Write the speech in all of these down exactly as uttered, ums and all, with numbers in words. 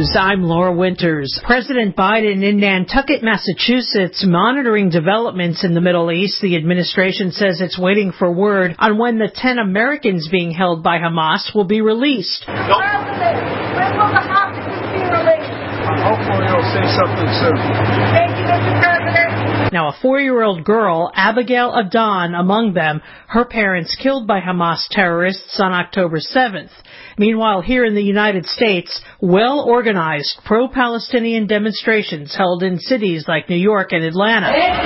News. I'm Laura Winters. President Biden in Nantucket, Massachusetts, monitoring developments in the Middle East. The administration says it's waiting for word on when the ten Americans being held by Hamas will be released. Nope. When will the hostages be released? Hopefully he'll say something soon. Thank you, Mister President. Now, a four-year-old girl, Abigail Adon, among them, her parents killed by Hamas terrorists on October seventh. Meanwhile, here in the United States, well-organized pro-Palestinian demonstrations held in cities like New York and Atlanta.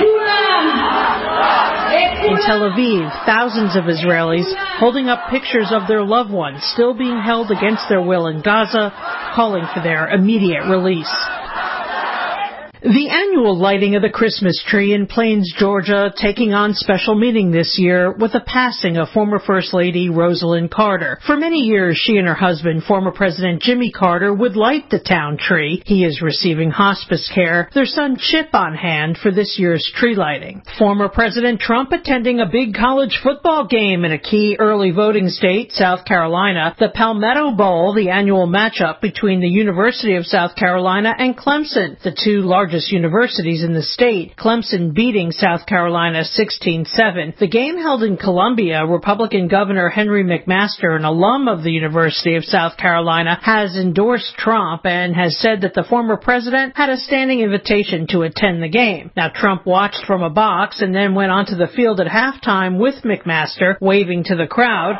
In Tel Aviv, thousands of Israelis holding up pictures of their loved ones still being held against their will in Gaza, calling for their immediate release. The annual lighting of the Christmas tree in Plains, Georgia, taking on special meaning this year with the passing of former First Lady Rosalynn Carter. For many years, she and her husband, former President Jimmy Carter, would light the town tree. He is receiving hospice care. Their son Chip on hand for this year's tree lighting. Former President Trump attending a big college football game in a key early voting state, South Carolina, the Palmetto Bowl, the annual matchup between the University of South Carolina and Clemson, the two largest universities in the state, Clemson beating South Carolina sixteen seven. The game held in Columbia, Republican Governor Henry McMaster, an alum of the University of South Carolina, has endorsed Trump and has said that the former president had a standing invitation to attend the game. Now, Trump watched from a box and then went onto the field at halftime with McMaster, waving to the crowd.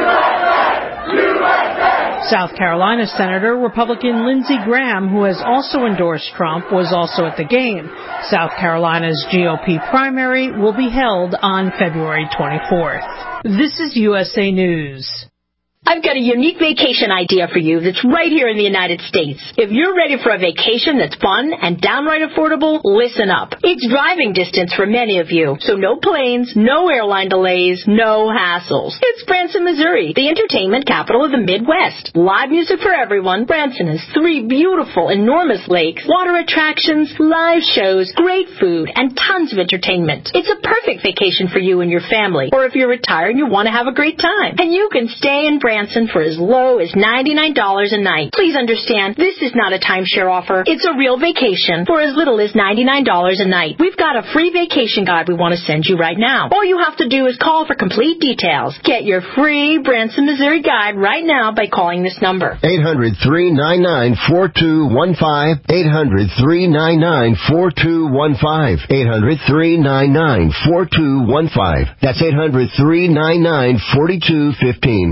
South Carolina Senator Republican Lindsey Graham, who has also endorsed Trump, was also at the game. South Carolina's G O P primary will be held on February twenty-fourth. This is U S A News. I've got a unique vacation idea for you that's right here in the United States. If you're ready for a vacation that's fun and downright affordable, listen up. It's driving distance for many of you, so no planes, no airline delays, no hassles. It's Branson, Missouri, the entertainment capital of the Midwest. Live music for everyone. Branson has three beautiful, enormous lakes, water attractions, live shows, great food, and tons of entertainment. It's a perfect vacation for you and your family, or if you're retired and you want to have a great time. And you can stay in Branson for as low as ninety-nine dollars a night. Please understand, this is not a timeshare offer. It's a real vacation for as little as ninety-nine dollars a night. We've got a free vacation guide we want to send you right now. All you have to do is call for complete details. Get your free Branson, Missouri guide right now by calling this number. eight hundred, three nine nine, four two one five. eight hundred, three nine nine, four two one five. eight hundred, three nine nine, four two one five. That's eight hundred, three nine nine, four two one five.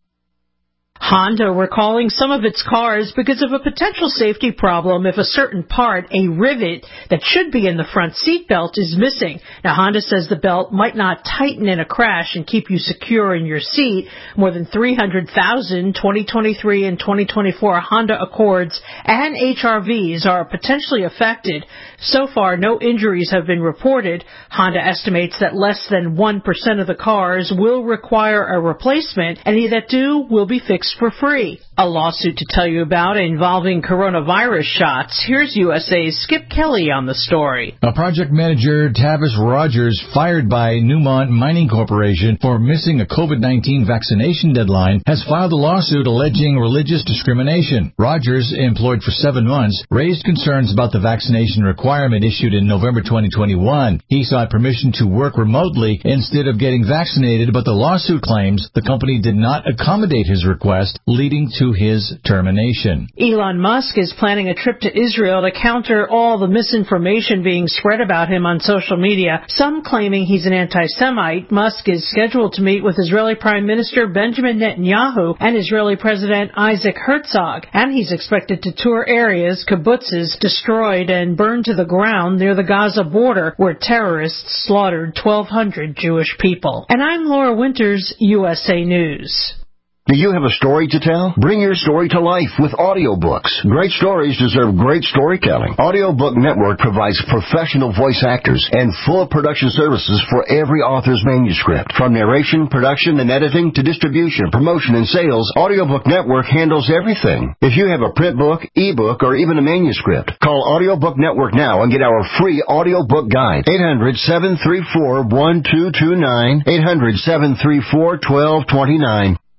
Honda recalling some of its cars because of a potential safety problem if a certain part, a rivet that should be in the front seat belt, is missing. Now, Honda says the belt might not tighten in a crash and keep you secure in your seat. More than three hundred thousand twenty twenty-three and twenty twenty-four Honda Accords and H R Vs are potentially affected. So far, no injuries have been reported. Honda estimates that less than one percent of the cars will require a replacement. Any that do will be fixed for free. A lawsuit to tell you about involving coronavirus shots. Here's U S A's Skip Kelly on the story. A project manager, Tavis Rogers, fired by Newmont Mining Corporation for missing a COVID nineteen vaccination deadline, has filed a lawsuit alleging religious discrimination. Rogers, employed for seven months, raised concerns about the vaccination requirement issued in November twenty twenty-one. He sought permission to work remotely instead of getting vaccinated, but the lawsuit claims the company did not accommodate his request, leading to his termination. Elon Musk is planning a trip to Israel to counter all the misinformation being spread about him on social media, some claiming he's an anti-Semite. Musk is scheduled to meet with Israeli Prime Minister Benjamin Netanyahu and Israeli President Isaac Herzog, and he's expected to tour areas, kibbutzes, destroyed and burned to the ground near the Gaza border, where terrorists slaughtered twelve hundred Jewish people. And I'm Laura Winters, U S A News. Do you have a story to tell? Bring your story to life with audiobooks. Great stories deserve great storytelling. Audiobook Network provides professional voice actors and full production services for every author's manuscript. From narration, production, and editing to distribution, promotion, and sales, Audiobook Network handles everything. If you have a print book, ebook, or even a manuscript, call Audiobook Network now and get our free audiobook guide. eight hundred, seven three four, one two two nine. eight hundred, seven three four, one two two nine.